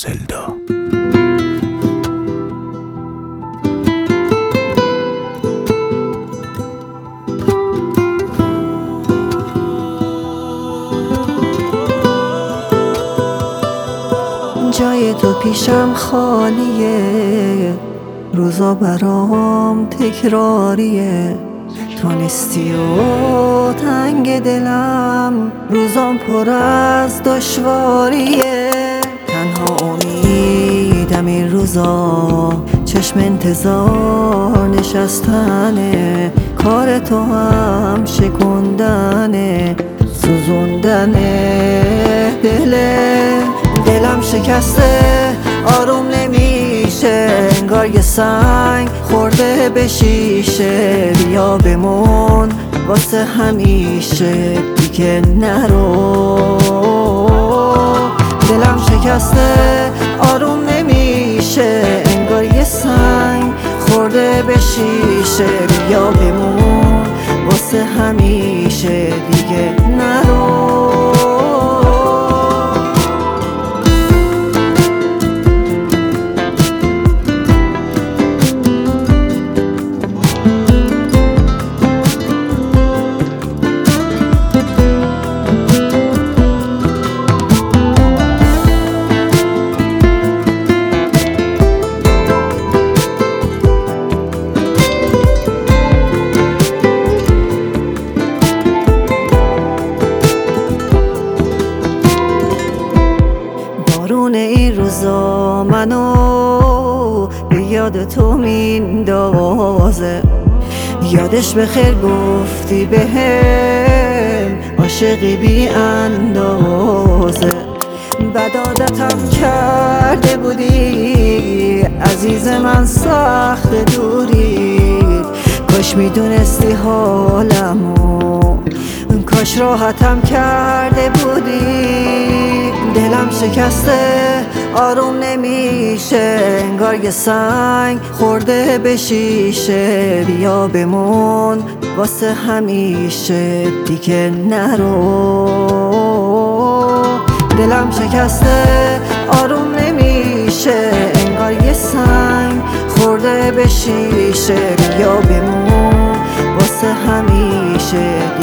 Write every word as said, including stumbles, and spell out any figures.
سلدا. جای تو پیشم خالیه، روزا برام تکراریه. تو نیستی و تنگ دلم، روزام پر از دشواریه. تنها امیدم این روزا چشم انتظار نشستنه، کار تو هم شکندنه، سوزوندنه دله. دلم شکسته آروم نمیشه، انگار یه سنگ خورده به شیشه. بیا بمون واسه همیشه، دیگه نرو. دلم شکسته آروم نمیشه، انگار یه سنگ خورده به شیشه. بیا بمون واسه همیشه، دیگه نرو. بارون این روزا منو به یاد تو میندازه. یادش بخیر گفتی بهم، عاشقی بی اندازه. بد عادتم کرده بودی عزیز من، سخت دوری. کاش میدونستی حالمو، کاش راحتم کرده بودی. دلم شکسته آروم نمیشه، انگار یه سنگ خورده به شیشه. بیا بمون واسه همیشه، دیگه نرو. دلم شکسته آروم نمیشه، انگار یه سنگ خورده به شیشه. بیا بمون واسه همیشه.